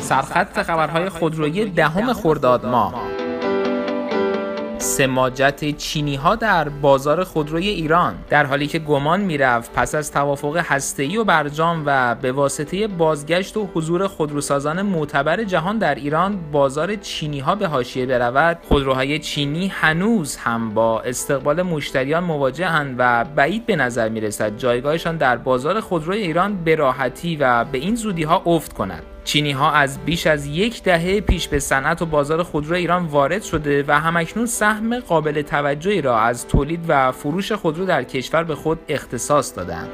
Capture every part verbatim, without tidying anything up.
سرخط خبرهای خودرویی دهم خرداد ماه. سماجت چینی ها در بازار خودروی ایران. در حالی که گمان میرفت پس از توافق هسته‌ای و برجام و به واسطه بازگشت و حضور خودروسازان معتبر جهان در ایران بازار چینی ها به حاشیه برود، خودروهای چینی هنوز هم با استقبال مشتریان مواجهند و بعید به نظر میرسد جایگاهشان در بازار خودروی ایران به راحتی و به این زودی ها افت کند. چینی ها از بیش از یک دهه پیش به صنعت و بازار خودرو ایران وارد شده و همکنون سهم قابل توجهی را از تولید و فروش خودرو در کشور به خود اختصاص دادند.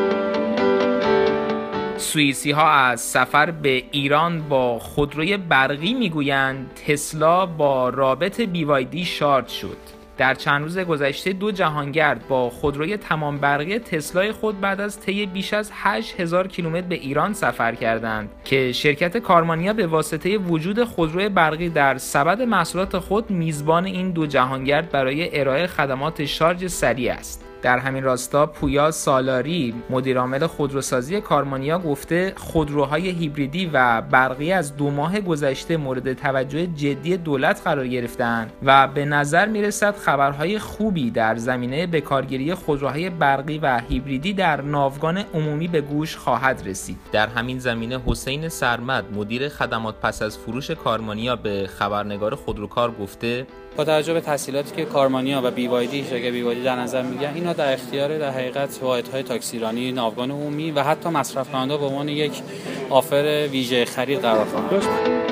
سوئیسی ها از سفر به ایران با خودروی برقی میگویند تسلا با رابط بی وای دی شارژ شد. در چند روز گذشته دو جهانگرد با خودروی تمام برقی تسلای خود بعد از طی بیش از هشت هزار کیلومتر به ایران سفر کردند که شرکت کارمانیا به واسطه وجود خودروی برقی در سبد محصولات خود میزبان این دو جهانگرد برای ارائه خدمات شارژ سریع است. در همین راستا پویا سالاری مدیرعامل خودروسازی کارمانیا گفته خودروهای هیبریدی و برقی از دو ماه گذشته مورد توجه جدی دولت قرار گرفتند و به نظر میرسد خبرهای خوبی در زمینه بکارگیری خودروهای برقی و هیبریدی در ناوگان عمومی به گوش خواهد رسید. در همین زمینه حسین سرمد مدیر خدمات پس از فروش کارمانیا به خبرنگار خودروکار گفته با توجه به تسهیلاتی که کارمانیا و بی وای دی شرکت بی وای دی در نظر میگیرن، اینا در اختیار در حقیقت واحدهای تاکسیرانی، ناوگان عمومی و حتی مصرف کننده به عنوان یک آفر ویژه خرید قرار خواهند داشت.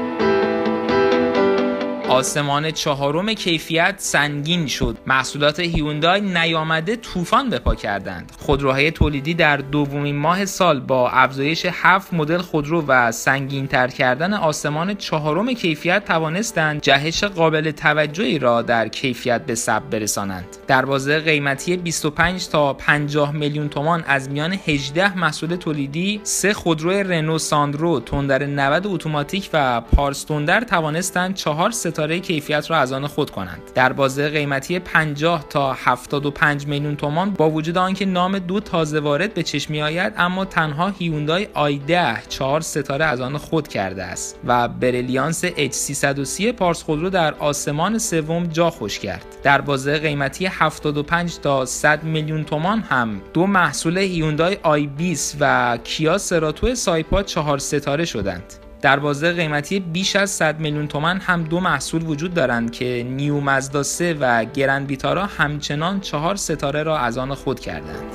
آسمان چهارم کیفیت سنگین شد. محصولات هیوندای نیامده طوفان به پا کردند. خودروهای تولیدی در دومین ماه سال با افزایش هفت مدل خودرو و سنگین‌تر کردن آسمان چهارم کیفیت توانستند جهش قابل توجهی را در کیفیت به ثبت برسانند. در بازه قیمتی بیست و پنج تا پنجاه میلیون تومان از میان هجده محصول تولیدی، سه خودرو رنو ساندرو تندر نود اتوماتیک و پارس تندر توانستند چهار ستاره کیفیت را از آن خود کنند. در بازه قیمتی پنجاه تا هفتاد و پنج میلیون تومان با وجود آنکه نام دو تازه وارد به چشم می‌آید، اما تنها هیوندای آی ده چهار ستاره از آن خود کرده است و بریلیانس اچ سیصد و سی پارس خودرو در آسمان سوم جا خوش کرد. در بازه قیمتی هفتاد و پنج تا صد میلیون تومان هم دو محصول هیوندای آی بیست و کیا سراتو سایپا چهار ستاره شدند. در بازه قیمتی بیش از صد میلیون تومان هم دو محصول وجود دارند که نیو مازدا سه و گرند ویتارا همچنان چهار ستاره را از آن خود کردند.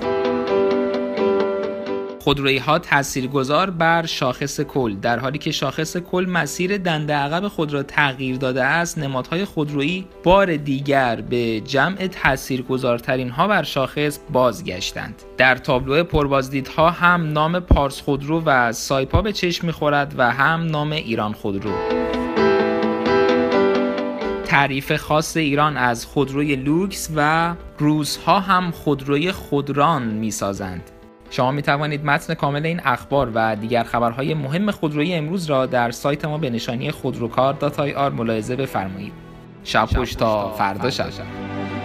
خودرویی ها تاثیرگذار بر شاخص کل. در حالی که شاخص کل مسیر دنده عقب خود را تغییر داده است، نمادهای خودرویی بار دیگر به جمع تاثیرگذارترین ها بر شاخص بازگشتند. در تابلو پربازدیدها هم نام پارس خودرو و سایپا به چشم می‌خورد و هم نام ایران خودرو. تعریف خاص ایران از خودروی لوکس و روس‌ها هم خودروی خودران می‌سازند. شما می توانید متن کامل این اخبار و دیگر خبرهای مهم خودرویی امروز را در سایت ما به نشانی خودروکار دات آی آر ملاحظه بفرمایید. شب خوش تا فردا شب.